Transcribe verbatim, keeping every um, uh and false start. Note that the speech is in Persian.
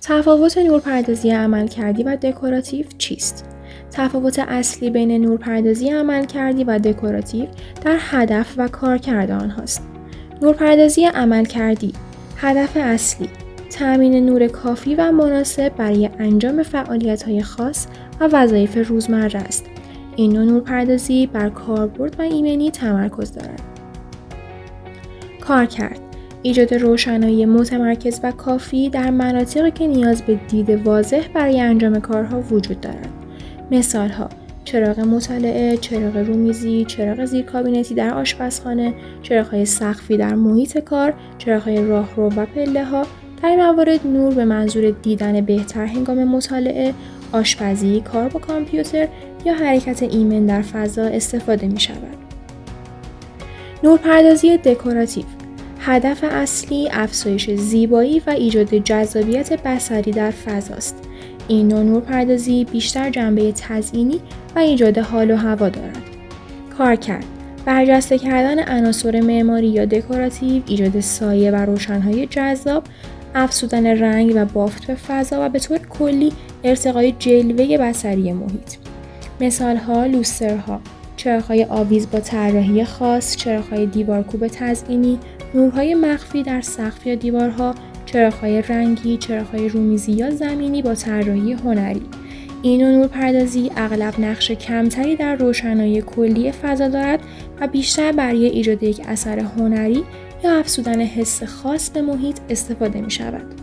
تفاوت نورپردازی عملکردی و دکوراتیو چیست؟ تفاوت اصلی بین نورپردازی عملکردی و دکوراتیو در هدف و کارکرد آنهاست. نورپردازی عملکردی هدف اصلی تأمین نور کافی و مناسب برای انجام فعالیت‌های خاص و وظایف روزمره است. این نوع نورپردازی بر کاربرد و ایمنی تمرکز دارد. کارکرد ایجاد روشنایی متمرکز و کافی در مناطقی که نیاز به دید واضح برای انجام کارها وجود دارد. مثال‌ها: چراغ مطالعه، چراغ رومیزی، چراغ زیرکابینتی در آشپزخانه، چراغ‌های سقفی در محیط کار، چراغ‌های راهرو و پله‌ها. در این موارد نور به منظور دیدن بهتر هنگام مطالعه، آشپزی، کار با کامپیوتر یا حرکت ایمن در فضا استفاده می‌شود. نورپردازی دکوراتیو هدف اصلی افزایش زیبایی و ایجاد جذابیت بصری در فضاست. این نوع نورپردازی بیشتر جنبه تزئینی و ایجاد حال و هوا دارد. کارکرد برجسته کردن عناصر معماری یا دکوراتیو، ایجاد سایه و روشن‌های جذاب، افزودن رنگ و بافت به فضا و به طور کلی ارتقای جلوه بصری محیط. مثال‌ها: لوسترها، چراغ‌های آویز با طراحی خاص، چراغ‌های دیوارکوب تزئینی، نورهای مخفی در سقف یا دیوارها، چراغ‌های رنگی، چراغ‌های رومیزی یا زمینی با طراحی هنری. این نوع نورپردازی اغلب نقش کمتری در روشنایی کلی فضا دارد و بیشتر برای ایجاد یک اثر هنری یا افزودن حس خاص به محیط استفاده می‌شود.